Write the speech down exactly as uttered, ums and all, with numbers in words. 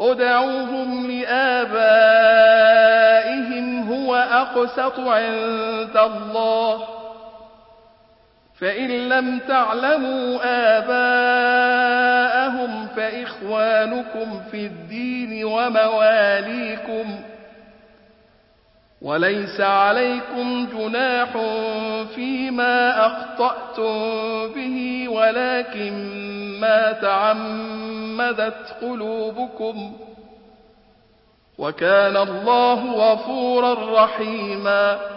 ادْعُوهُمْ لِآبَائِهِمْ هُوَ أَقْسَطُ عِندَ اللَّهِ ۚ فَإِن لَّمْ تَعْلَمُوا آبَاءَهُمْ فَإِخْوَانُكُمْ فِي الدِّينِ وَمَوَالِيكُمْ ۚ وَلَيْسَ عَلَيْكُمْ جُنَاحٌ فِيمَا أَخْطَأْتُم بِهِ وَلَٰكِن مَّا تَعَمَّدَتْ قُلُوبُكُمْ ۚ وَكَانَ اللَّهُ غَفُورًا رَّحِيمًا.